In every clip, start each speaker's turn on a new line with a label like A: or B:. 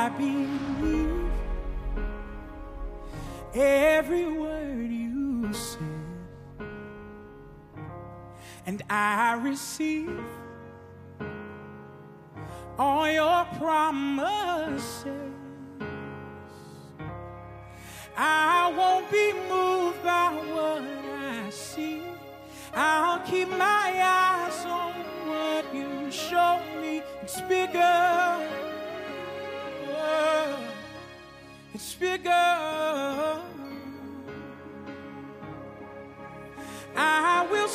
A: I believe every word you said, and I receive all your promises. I won't be moved by what I see. I'll keep my eyes on what you show me. It's bigger. It's bigger. I will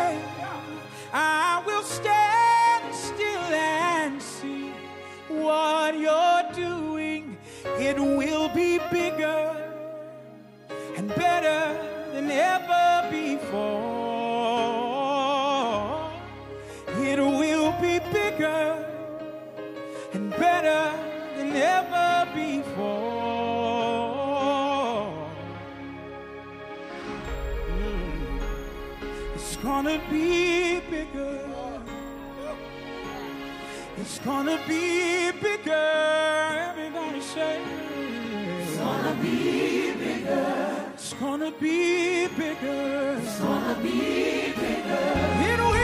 A: stand still and see what you're doing. It will be bigger and better than ever before. It will be bigger and better than ever before. It's gonna be bigger. It's gonna be bigger. Everybody say it's gonna be bigger. It's gonna be bigger. It's gonna be bigger. It will.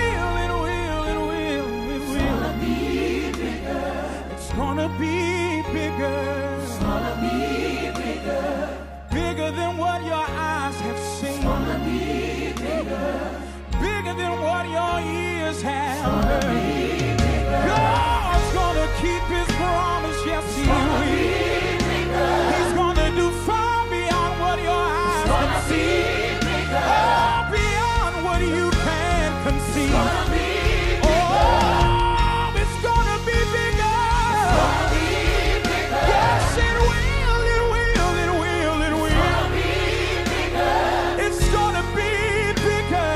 A: It's gonna be bigger. It's gonna be bigger. It's gonna be bigger. Bigger than what your eyes have seen. It's gonna be bigger. Bigger than what your ears have heard. God's gonna keep his promise, yes he will. He's gonna do far beyond what your eyes can see. Oh, beyond what you can conceive. Oh, it's gonna be bigger. Yes, it will, it will, it will, it will. It's gonna be bigger.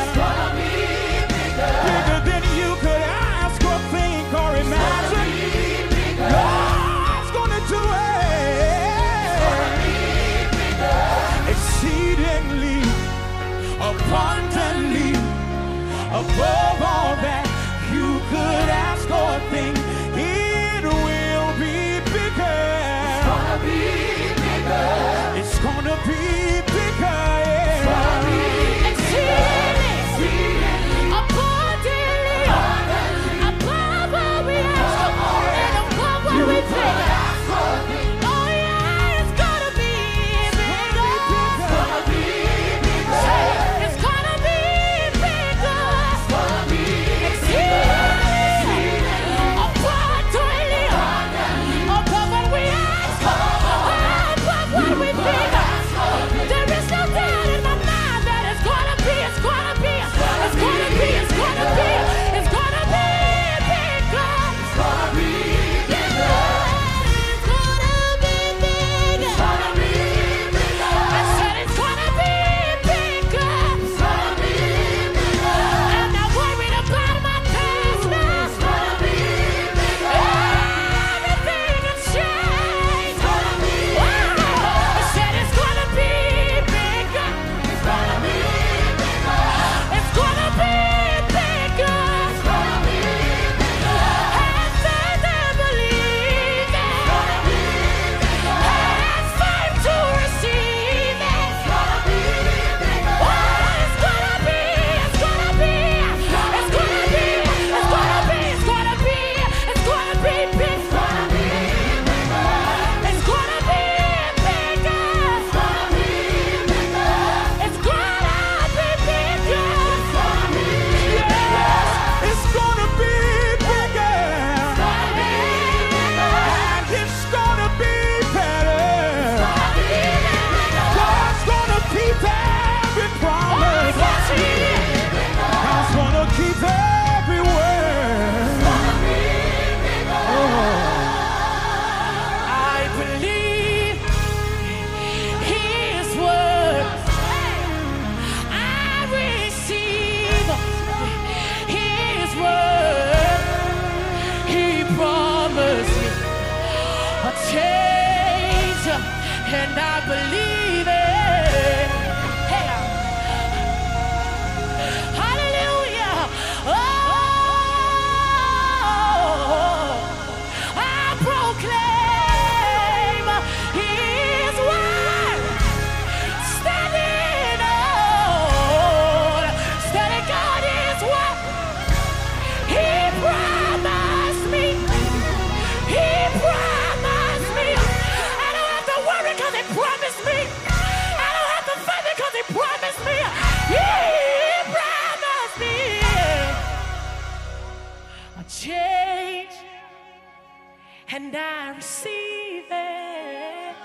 A: Bigger than you could ask or think or imagine. God's gonna do it. Exceedingly, abundantly, above all that you could ask or think. It will be bigger. It's gonna be bigger. It's gonna be exceedingly, abundantly, above what we ask and above what we think. Oh yeah, it's gonna be bigger. It's gonna be bigger. Exceedingly, abundantly, above what we ask, above what we think. There is no doubt in my mind that it's gonna be, it's gonna be, it's gonna be, it's gonna be, it's gonna be bigger. It's gonna be bigger. It's gonna be bigger. It's gonna be bigger. I said it's gonna be bigger. It's gonna be bigger. I'm not worried about my past now. It's gonna be bigger. Everything has changed. It's gonna be bigger. I said it's gonna be bigger. It's gonna be bigger. It's gonna be bigger. It's gonna be bigger. Have faith and believe it. It's gonna be bigger. Have faith to receive it. It's gonna be bigger. Oh, it's gonna be, it's gonna be, it's gonna be, it's gonna be, it's gonna be, it's gonna be big. It's gonna be bigger. It's gonna be bigger. It's gonna be bigger. It's gonna be bigger. It's gonna be bigger. It's gonna be bigger. And it's gonna be better. God's gonna keep every promise. God's gonna keep every word. I believe his word. I receive his word. He promised me a change, and I believe it. Hey, hallelujah. Oh, I proclaim change, and I receive it.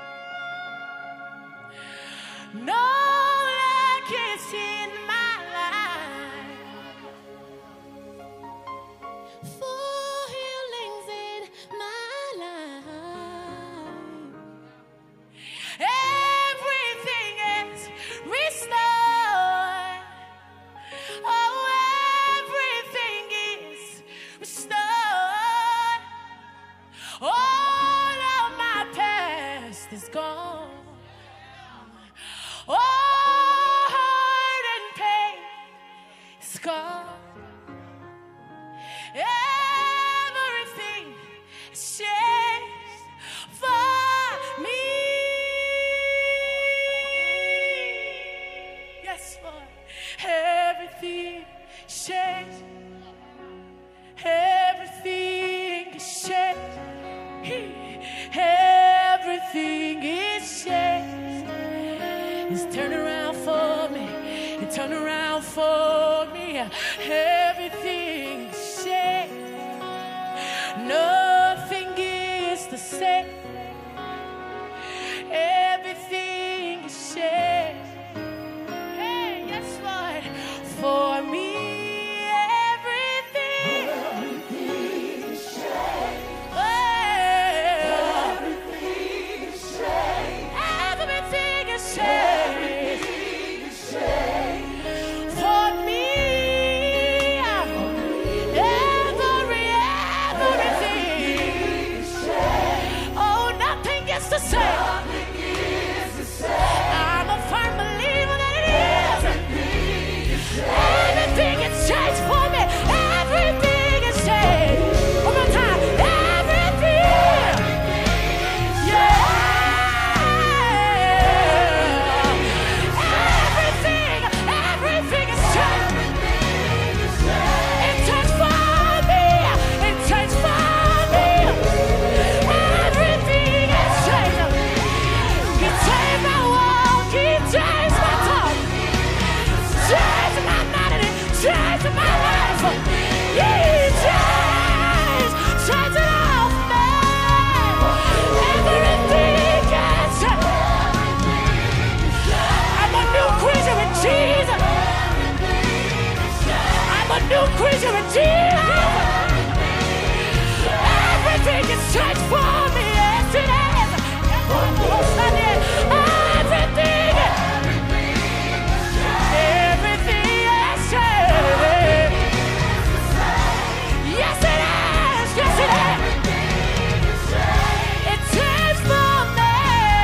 A: No lack is in my life, full healings in my life. Everything is restored. Oh, everything is restored. All of my past is gone. All hurt and pain is gone. Everything is changed for me. Yes, Lord. Everything changed. Everything is changed. Everything is changed. It's turned around for me. It turned around for me. Everything is changed. Nothing is the same. Everything is changed. Hey, yes, Lord. For me, everything is changed. Everything is changed. Everything is changed. For me, everything. Oh, nothing is the same. I'm a firm believer that it is. Everything is changed for me. Everything is changed. One more time. Everything. Yeah. Everything is changed. It changed for me. It changed for me. Everything is changed. He changed my walk. He changed my talk. Changed my melody. Changed my life. He changed. Changed it all for me. Everything is changed. I'm a new creature in Jesus. I'm a new creature in Jesus. Everything is changed for me. Yes, it is. Everything. Everything is changed. Yes, it is. Yes, it is. It changed for me.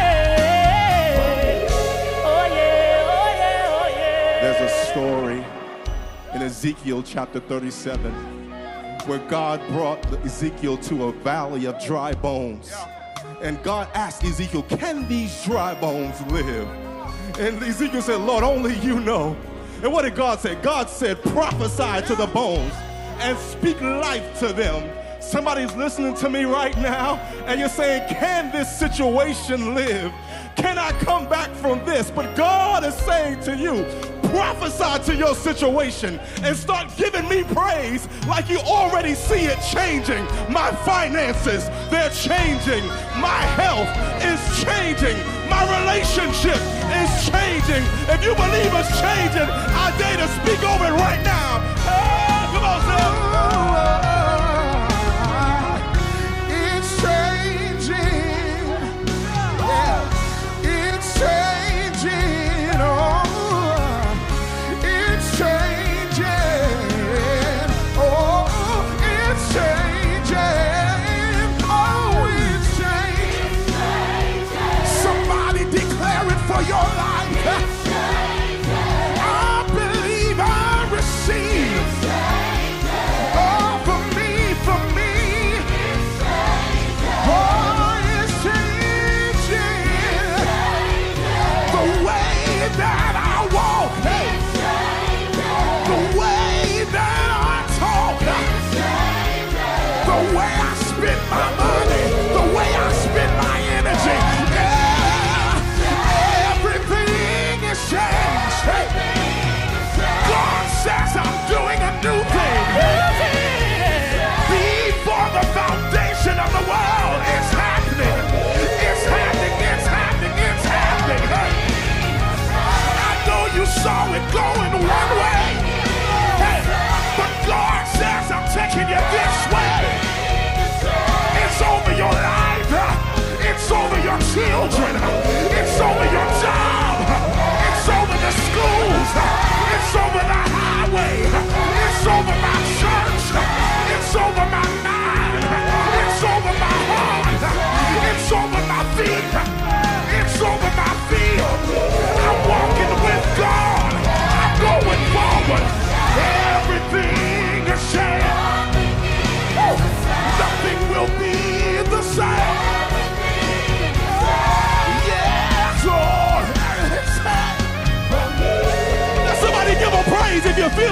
A: Oh, yeah. Oh, yeah. Oh, yeah.
B: There's a story in Ezekiel chapter 37 where God brought Ezekiel to a valley of dry bones. And God asked Ezekiel, can these dry bones live? And Ezekiel said, Lord, only you know. And what did God say? God said, prophesy to the bones and speak life to them. Somebody's listening to me right now and you're saying, can this situation live? Can I come back from this? But God is saying to you, prophesy to your situation and start giving me praise like you already see it changing. My finances, they're changing. My health is changing. My relationship is changing. If you believe it's changing, I dare to speak over it right now. Oh, come on, son.
C: It's changing. Yeah. It's changing. Oh, it's changing. Oh, it's changing. Oh, it's changing. Somebody declare it for your life. I believe I receive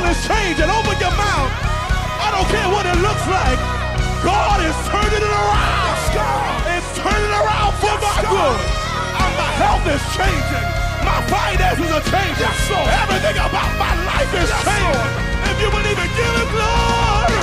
B: is changing. Open your mouth. I don't care what it looks like. God is turning it around. It's turning around for my good. My health is changing. My finances are changing. Everything about my life is changing. If you believe it, give him glory.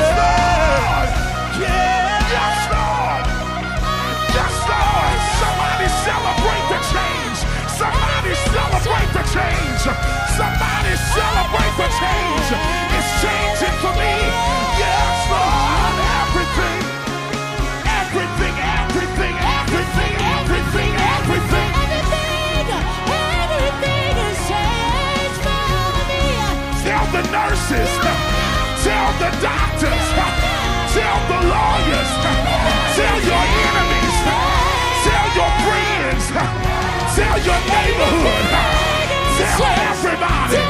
C: Yes, Lord. Yes, Lord. Somebody celebrate the change. Somebody celebrate the change. Somebody celebrate the change. It's changing for me. Yes, Lord. Everything. Everything, everything, everything, everything, everything.
A: Everything is changed for me.
C: Tell the nurses. Tell the doctors. Tell the lawyers. Tell your enemies. Tell your friends. Tell your neighborhood. Tell everybody.